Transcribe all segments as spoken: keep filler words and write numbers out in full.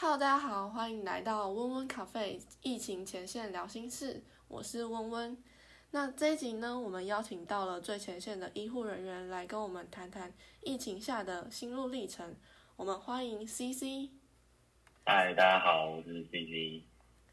Hello，大家好，欢迎来到温温咖啡疫情前线聊心事，我是温温。那这一集呢，我们邀请到了最前线的医护人员来跟我们谈谈疫情下的心路历程。我们欢迎 C C。 嗨，大家好，我是 C C。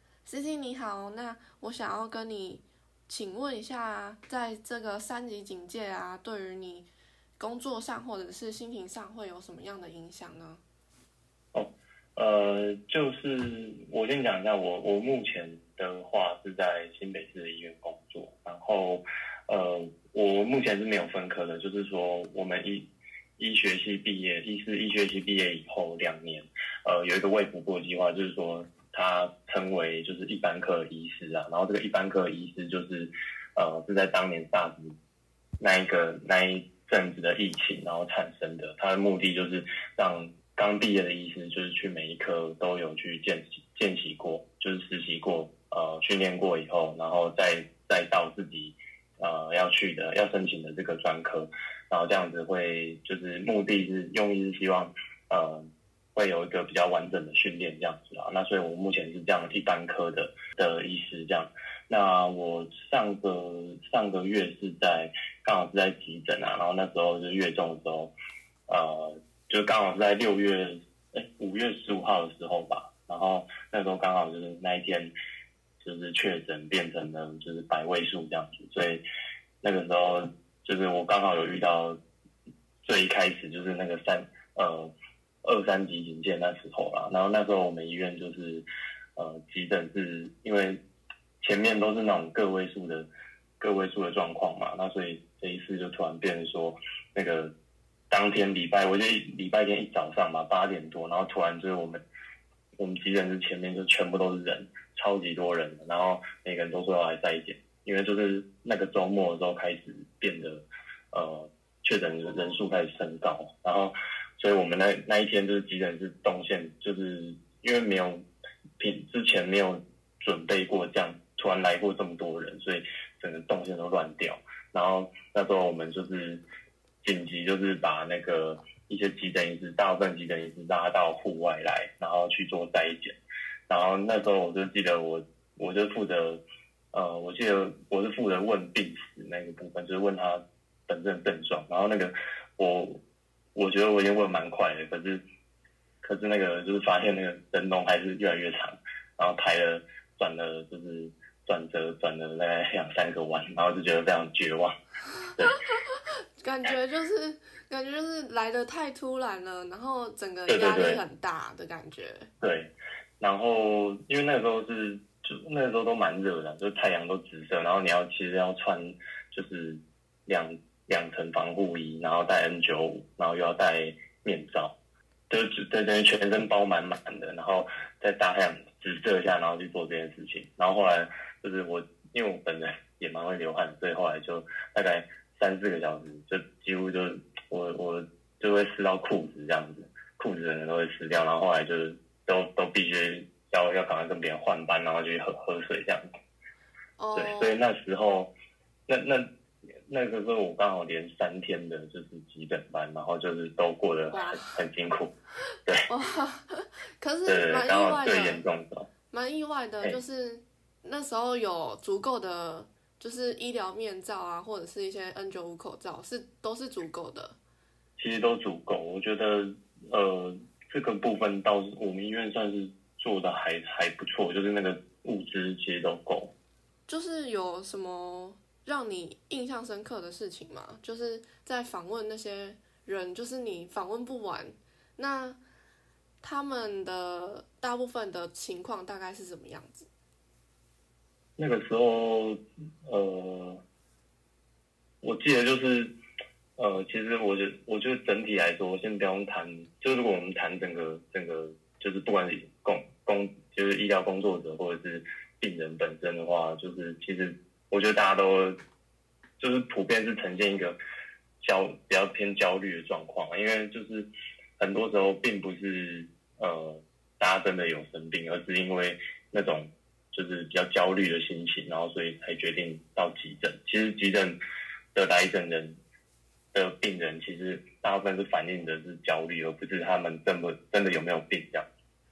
C C 你好，那我想要跟你请问一下，在这个三级警戒啊，对于你工作上或者是心情上会有什么样的影响呢？ 哦，呃，就是我先讲一下，我我目前的话是在新北市的医院工作，然后呃，我目前是没有分科的，就是说我们医医学系毕业，医师医学系毕业以后两年，呃，有一个卫福部的计划，就是说它称为就是一般科医师啊，然后这个一般科医师就是呃是在当年 SARS 那一个那一阵子的疫情，然后产生的，它的目的就是让刚毕业的医师就是去每一科都有去见习见习过，就是实习过，呃，训练过以后，然后再再到自己呃要去的要申请的这个专科，然后这样子会就是目的是用意是希望呃会有一个比较完整的训练这样子啊。那所以我目前是这样一般科的的医师这样。那我上个上个月是在刚好是在急诊啊，然后那时候就是月中的时候，呃。就刚好是在六月，哎，五月十五号的时候吧，然后那时候刚好就是那一天，就是确诊变成了就是百位数这样子，所以那个时候就是我刚好有遇到最一开始就是那个三呃二三级警戒那时候啦，然后那时候我们医院就是呃急诊是因为前面都是那种个位数的个位数的状况嘛，那所以这一次就突然变成说那个。当天礼拜，我记得礼拜天一早上吧，八点多，然后突然就是我们我们急诊室前面就全部都是人，超级多人的，然后每个人都说要来筛检，因为就是那个周末的时候开始变得呃确诊人数开始升高，然后所以我们那那一天就是急诊室动线，就是因为没有平之前没有准备过这样，突然来过这么多人，所以整个动线都乱掉，然后那时候我们就是。紧急就是把那个一些急诊医师，大部分急诊医师拉到户外来，然后去做筛检。然后那时候我就记得我，我就负责，呃，我记得我是负责问病史那个部分，就是问他本身的症状。然后那个我，我觉得我已经问蛮快的，可是，可是那个就是发现那个人龙还是越来越长，然后排了转了就是转折转了大概两三个弯，然后就觉得非常绝望，对。 感觉就是感觉就是来得太突然了，然后整个压力很大的感觉。 对， 对， 对，然后因为那个时候是就那个时候都蛮热的，就太阳都直射，然后你要其实要穿就是两两层防护衣，然后戴 N 九十五，然后又要戴面罩，就是等于全身包满满的，然后在大太阳直射下，然后去做这件事情。然后后来就是我因为我本人也蛮会流汗，所以后来就大概。三四个小时，就几乎就我我就会湿到裤子这样子，裤子的人都会湿掉，然后后来就是都都必须要要赶快跟别人换班，然后就去喝喝水这样子。Oh. 对，所以那时候那那那个时候我刚好连三天的就是急诊班，然后就是都过得很很辛苦。对， 哇，可是蛮意外的， 最严重的， 蛮意外的，就是那时候有足够的。就是医疗面罩啊，或者是一些 N 九十五 口罩，是都是足够的。 其实都足够，我觉得呃这个部分倒是我们医院算是做的还还不错，就是那个物资其实都够。 就是有什么让你印象深刻的事情吗？就是在访问那些人，就是你访问不完，那他们的大部分的情况大概是什么样子？ 那个时候，呃，我记得就是，呃，其实我觉得，我觉得整体来说，先不用谈，就是如果我们谈整个整个，就是不管是工工，就是医疗工作者或者是病人本身的话，就是其实我觉得大家都就是普遍是呈现一个焦比较偏焦虑的状况，因为就是很多时候并不是呃大家真的有生病，而是因为那种。就是比较焦虑的心情，然后所以才决定到急诊。其实急诊的来诊人的病人，其实大部分是反映的是焦虑，而不是他们真的真的有没有病这样。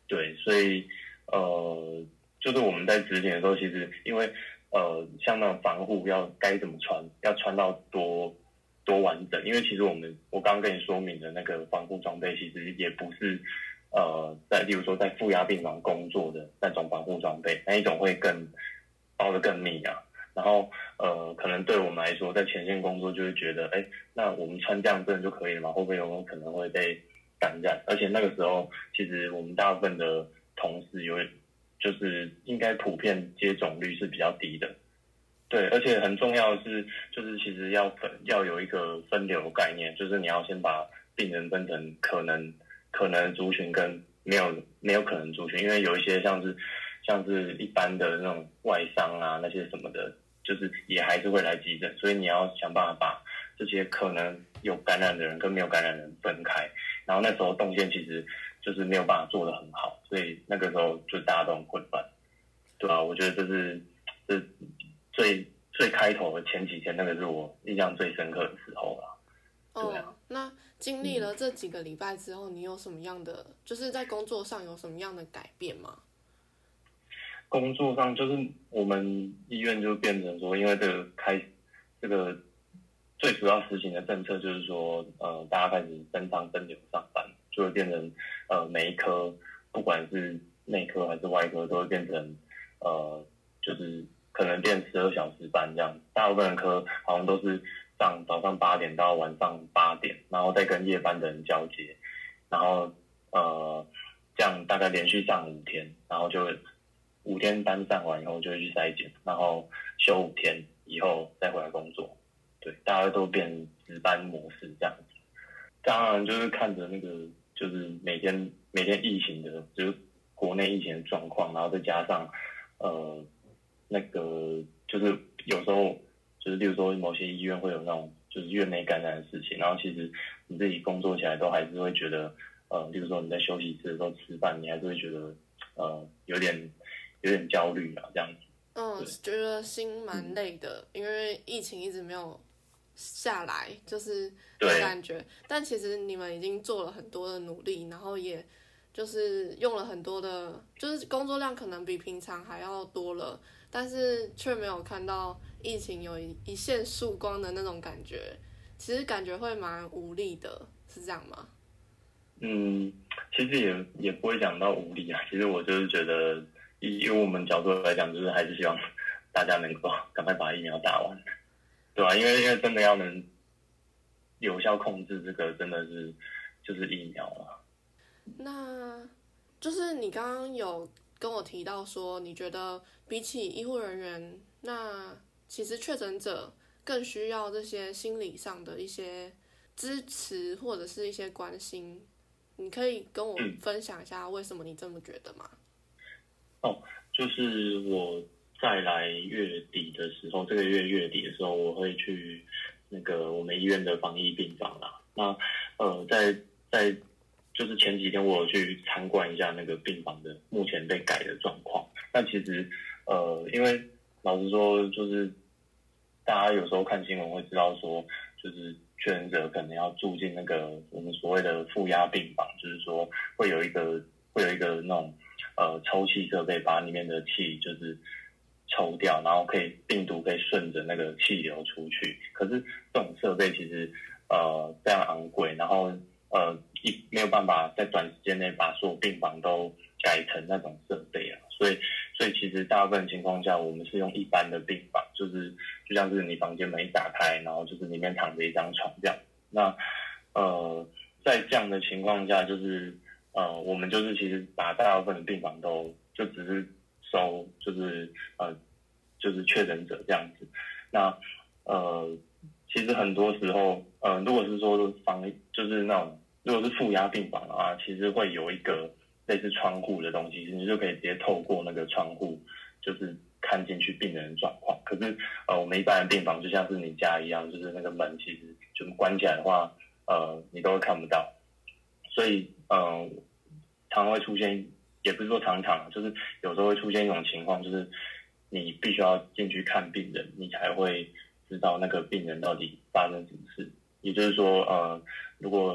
对，所以呃，就是我们在执行的时候，其实因为呃，像那种防护要该怎么穿，要穿到多多完整，因为其实我们我刚刚跟你说明的那个防护装备，其实也不是呃，在例如说在负压病房工作的那种防护装备，那一种会更包得更密啊。然后呃，可能对我们来说，在前线工作就会觉得，哎，那我们穿这样真的就可以了吗？会不会有没有可能会被感染？而且那个时候，其实我们大部分的同事有，就是应该普遍接种率是比较低的。对，而且很重要的是，就是其实要分要有一个分流概念，就是你要先把病人分成可能可能族群跟没有没有可能族群，因为有一些像是像是一般的那种外伤啊那些什么的，就是也还是会来急诊，所以你要想办法把这些可能有感染的人跟没有感染的人分开。然后那时候动线其实就是没有办法做得很好，所以那个时候就大家都很混乱，对吧、啊？我觉得这是这最最开头的前几天，那个是我印象最深刻的时候啦。对啊。 哦，那经历了这几个礼拜之后，你有什么样的，就是在工作上有什么样的改变吗？ 工作上就是我们医院就变成说，因为这个开这个最主要实行的政策就是说，呃，大家开始分仓分流上班，就会变成呃每一科不管是内科还是外科都会变成呃就是可能变十二小时班这样，大部分的科好像都是上早上八点到晚上八点，然后再跟夜班的人交接，然后呃这样大概连续上五天，然后就五天班上完以后就会去筛检，然后休五天以后再回来工作。对，大家都变值班模式这样子。当然就是看着那个，就是每天每天疫情的，就是国内疫情的状况，然后再加上呃那个就是有时候就是例如说某些医院会有那种就是院内感染的事情，然后其实你自己工作起来都还是会觉得呃，例如说你在休息室的时候吃饭，你还是会觉得呃有点有点焦虑啊这样子。 嗯，觉得心蛮累的，因为疫情一直没有下来，就是的感觉。但其实你们已经做了很多的努力，然后也就是用了很多的，就是工作量可能比平常还要多了，但是却没有看到疫情有一一线曙光的那种感觉。其实感觉会蛮无力的，是这样吗？ 嗯，其实也也不会讲到无力啊。其实我就是觉得，以以我们角度来讲，就是还是希望大家能够赶快把疫苗打完，对吧、啊？因为因为真的要能有效控制这个，真的是就是疫苗了。 那就是你刚刚有跟我提到说，你觉得比起医护人员，那其实确诊者更需要这些心理上的一些支持或者是一些关心。你可以跟我分享一下为什么你这么觉得吗？ 哦，就是我再来月底的时候，这个月月底的时候，我会去那个我们医院的防疫病房啦。那呃，在在就是前几天我有去参观一下那个病房的目前被改的状况。那其实呃，因为老实说，就是大家有时候看新闻会知道说，就是确诊者可能要住进那个我们所谓的负压病房，就是说会有一个会有一个那种呃抽气设备，把里面的气就是抽掉，然后可以病毒可以顺着那个气流出去。可是这种设备其实呃非常昂贵，然后呃一没有办法在短时间内把所有病房都改成那种设备啊，所以所以其实大部分情况下，我们是用一般的病房，就是就像是你房间门一打开，然后就是里面躺着一张床这样。那呃，在这样的情况下，就是呃，我们就是其实把大部分的病房都就只是收，就是呃，就是确诊者这样子。那呃，其实很多时候，呃，如果是说房就是那种如果是负压病房的话，其实会有一个类似窗户的东西，你就可以直接透过那个窗户，就是看进去病人的状况。可是呃，我们一般的病房就像是你家一样，就是那个门其实就关起来的话，呃，你都会看不到。所以呃，常常会出现，也不是说常常，就是有时候会出现一种情况，就是你必须要进去看病人，你才会知道那个病人到底发生什么事。也就是说，呃，如果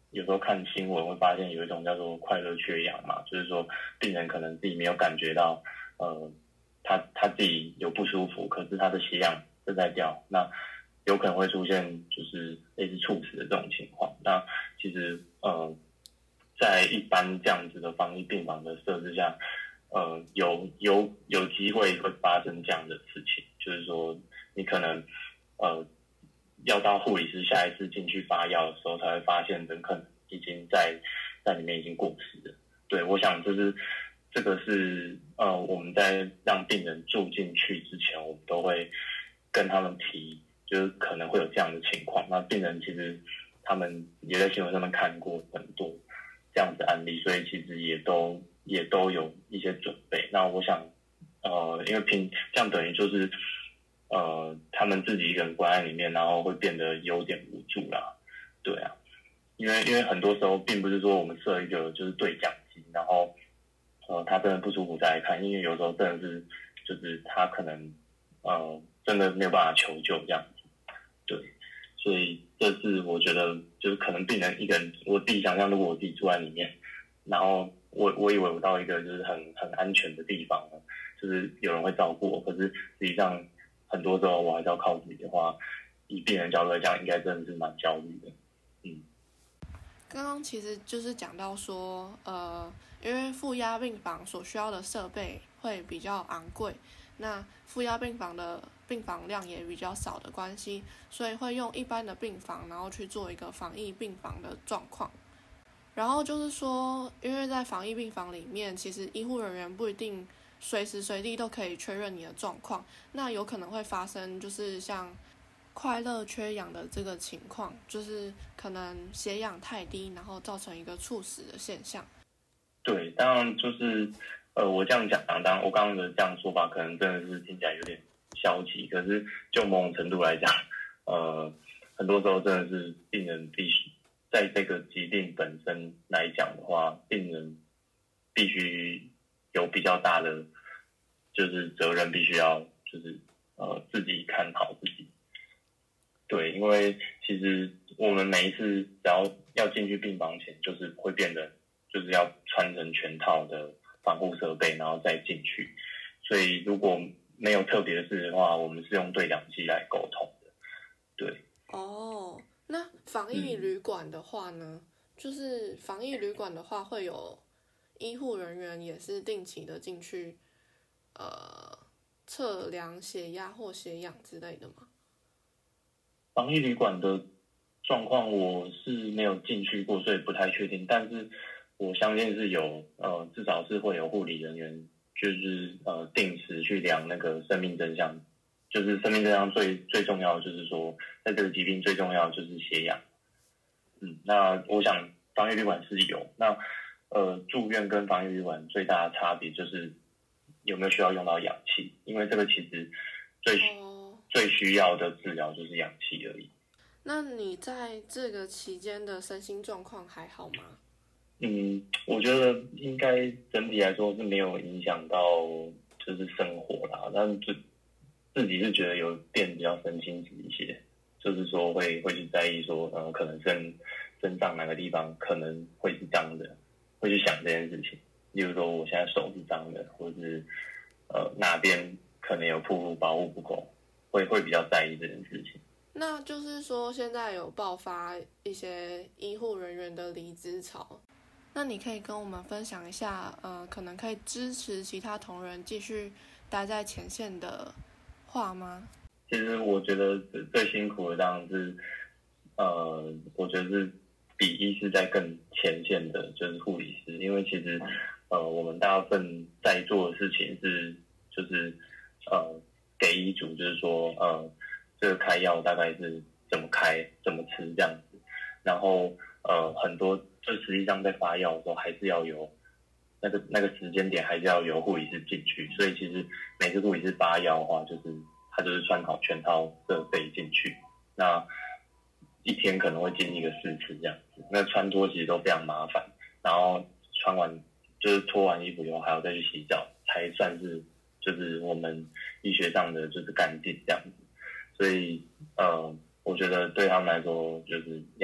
有时候看新闻会发现有一种叫做快乐缺氧嘛，就是说病人可能自己没有感觉到，呃，他他自己有不舒服，可是他的血氧正在掉，那有可能会出现就是类似猝死的这种情况。那其实呃，在一般这样子的防疫病房的设置下，呃，有有有机会会发生这样的事情，就是说你可能呃。要到护理师下一次进去发药的时候，才会发现人可能已经在在里面已经过世了。对，我想就是这个是呃我们在让病人住进去之前，我们都会跟他们提，就是可能会有这样的情况。那病人其实他们也在新闻上面看过很多这样子案例，所以其实也都也都有一些准备。那我想呃，因为平这样等于就是。呃，他们自己一个人关在里面，然后会变得有点无助啦，对啊，因为因为很多时候并不是说我们设一个就是对讲机，然后呃他真的不舒服再来看，因为有时候真的是就是他可能呃真的没有办法求救这样子，对，所以这是我觉得就是可能病人一个人，我自己想象如果我自己住在里面，然后我我以为我到一个就是很很安全的地方，就是有人会照顾我，可是实际上。很多时候我还是要靠自己的话，以病人角度来讲，应该真的是蛮焦虑的。嗯， 刚刚其实就是讲到说，呃，因为负压病房所需要的设备会比较昂贵，那负压病房的病房量也比较少的关系，所以会用一般的病房，然后去做一个防疫病房的状况。然后就是说，因为在防疫病房里面，其实医护人员不一定随时随地都可以确认你的状况，那有可能会发生就是像快乐缺氧的这个情况，就是可能血氧太低，然后造成一个猝死的现象。 对，当然就是呃，我这样讲，当然我刚刚的这样说法，可能真的是听起来有点消极，可是就某种程度来讲，呃，很多时候真的是病人必须在这个疾病本身来讲的话，病人必须。有比较大的就是责任，必须要就是呃自己看好自己。对，因为其实我们每一次只要要进去病房前，就是会变得就是要穿成全套的防护设备，然后再进去。所以如果没有特别的事的话，我们是用对讲机来沟通的。对。 哦，那防疫旅馆的话呢？嗯、就是防疫旅馆的话会有。医护人员也是定期的进去，呃，测量血压或血氧之类的吗？ 防疫旅馆的状况我是没有进去过，所以不太确定。但是我相信是有，呃，至少是会有护理人员，就是呃定时去量那个生命真相。就是生命真相最最重要的就是说，在这个疾病最重要的就是血氧。嗯，那我想防疫旅馆是有那。呃，住院跟防疫旅馆最大的差别就是有没有需要用到氧气，因为这个其实最、oh. 最需要的治疗就是氧气而已。 那你在这个期间的身心状况还好吗？ 嗯，我觉得应该整体来说是没有影响到就是生活啦，但就自己是觉得有变比较身心一些，就是说会会去在意说，呃，可能身身上哪个地方可能会是脏的。会去想这件事情，例如说我现在手是脏的，或者是呃哪边可能有暴露保护不够，会会比较在意这件事情。 那就是说现在有爆发一些医护人员的离职潮，那你可以跟我们分享一下，呃，可能可以支持其他同仁继续待在前线的话吗？ 其实我觉得最辛苦的当然是，呃，我觉得是。比医师在更前线的就是护理师，因为其实呃我们大部分在做的事情是就是呃给医嘱，就是说呃这个开药大概是怎么开怎么吃这样子，然后呃很多就实际上在发药的时候还是要有那个那个时间点还是要由护理师进去，所以其实每次护理师发药的话，就是他就是穿好全套设备进去，那一天可能会经历个四次这样子，那穿脱其实都非常麻烦，然后穿完就是脱完衣服以后还要再去洗澡，才算是就是我们医学上的就是干净这样子，所以呃，我觉得对他们来说就是压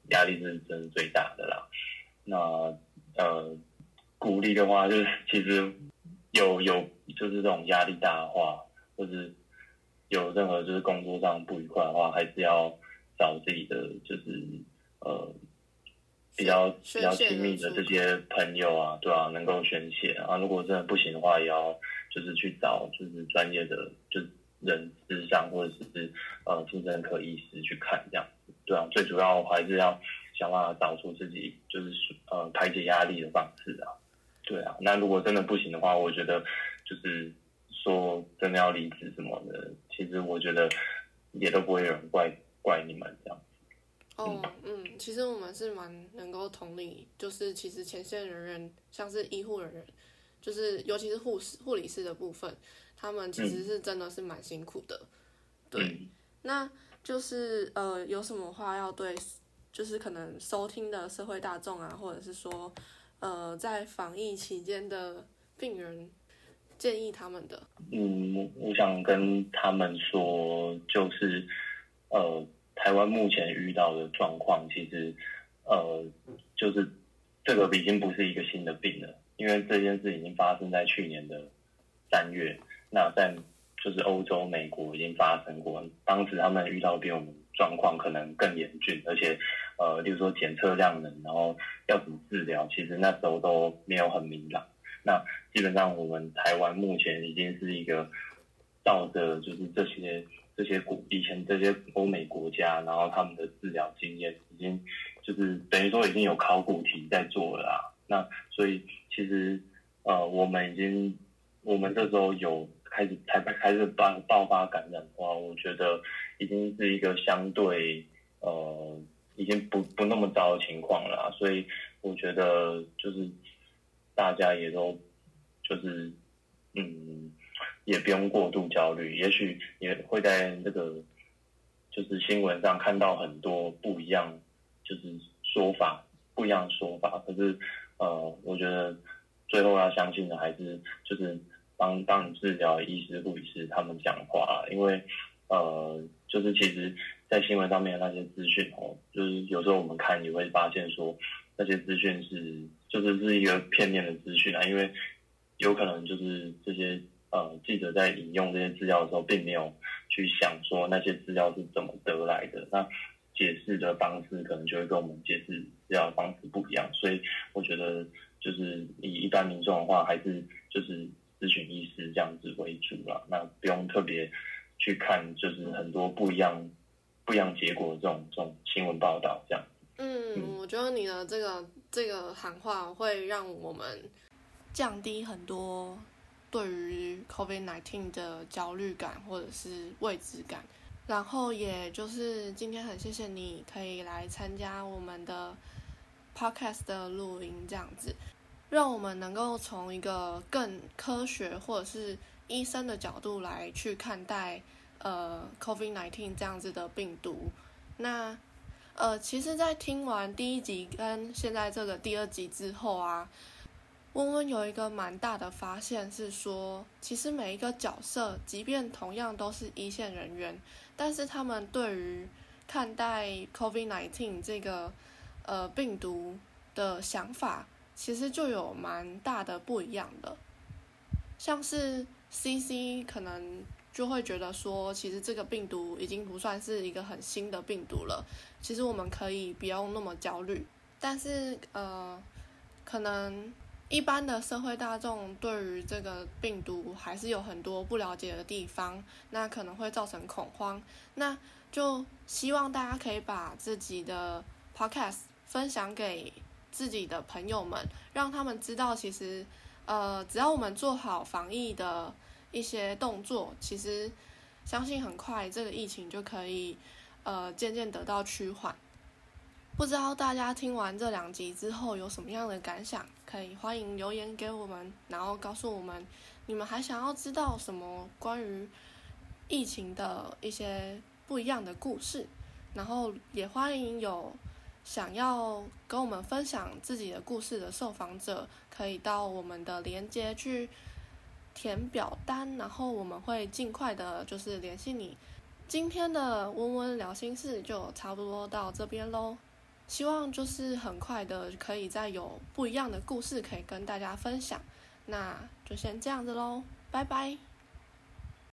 压力是真的最大的啦。那呃，鼓励的话，就是其实有有就是这种压力大的话，或是有任何就是工作上不愉快的话，还是要找自己的就是呃比较比较亲密的这些朋友啊，对啊，能够宣泄啊。如果真的不行的话，也要就是去找就是专业的就是人咨商或者是呃精神科医师去看这样子，对啊。最主要还是要想办法找出自己就是呃排解压力的方式啊，对啊。那如果真的不行的话，我觉得就是说真的要离职什么的，其实我觉得也都不会有人怪怪你们这样。 哦，嗯，其实我们是蛮能够同理，就是其实前线人员，像是医护人员，就是尤其是护士、护理师的部分，他们其实是真的是蛮辛苦的。对， 嗯、 那就是呃，有什么话要对，就是可能收听的社会大众啊，或者是说呃，在防疫期间的病人，建议他们的？ 嗯，我想跟他们说，就是呃。台湾目前遇到的状况，其实呃，就是这个已经不是一个新的病了，因为这件事已经发生在去年的三月，那在就是欧洲、美国已经发生过，当时他们遇到比我们状况可能更严峻，而且呃，例如说检测量能，然后要怎么治疗，其实那时候都没有很明朗。那基本上我们台湾目前已经是一个照着就是这些。这些国以前这些欧美国家，然后他们的治疗经验已经就是等于说已经有考古题在做了啦。那所以其实呃我们已经我们这时候有开始才开始爆爆发感染的话，我觉得已经是一个相对呃已经不不那么糟的情况了啦。所以我觉得就是大家也都就是嗯。也不用过度焦虑，也许也会在那个就是新闻上看到很多不一样，就是说法不一样的说法。可是呃，我觉得最后要相信的还是就是帮帮你治疗医师、护理师他们讲话，因为呃，就是其实在新闻上面的那些资讯哦，就是有时候我们看也会发现说那些资讯是就是是一个片面的资讯啊，因为有可能就是这些。呃，记者在引用这些资料的时候，并没有去想说那些资料是怎么得来的，那解释的方式可能就会跟我们解释资料的方式不一样，所以我觉得就是以一般民众的话，还是就是咨询医师这样子为主啦，那不用特别去看就是很多不一样不一样结果的这种这种新闻报道这样。 嗯，嗯我觉得你的这个这个喊话会让我们降低很多。对于 COVID 十九 的焦虑感或者是未知感，然后也就是今天很谢谢你可以来参加我们的 podcast 的录音，这样子让我们能够从一个更科学或者是医生的角度来去看待呃 COVID 十九 这样子的病毒。那呃，其实在听完第一集跟现在这个第二集之后啊，温温有一个蛮大的发现是说，其实每一个角色，即便同样都是一线人员，但是他们对于看待 COVID 十九 这个呃病毒的想法，其实就有蛮大的不一样的。像是 C C 可能就会觉得说，其实这个病毒已经不算是一个很新的病毒了，其实我们可以不用那么焦虑。但是呃，可能一般的社会大众对于这个病毒还是有很多不了解的地方，那可能会造成恐慌。那就希望大家可以把自己的 podcast 分享给自己的朋友们，让他们知道其实呃，只要我们做好防疫的一些动作，其实相信很快这个疫情就可以呃渐渐得到趋缓。不知道大家听完这两集之后有什么样的感想，可以欢迎留言给我们，然后告诉我们你们还想要知道什么关于疫情的一些不一样的故事，然后也欢迎有想要跟我们分享自己的故事的受访者，可以到我们的连结去填表单，然后我们会尽快的就是联系你。今天的温温聊心事就差不多到这边咯。 希望就是很快的可以再有不一样的故事可以跟大家分享。那就先这样子咯，拜拜。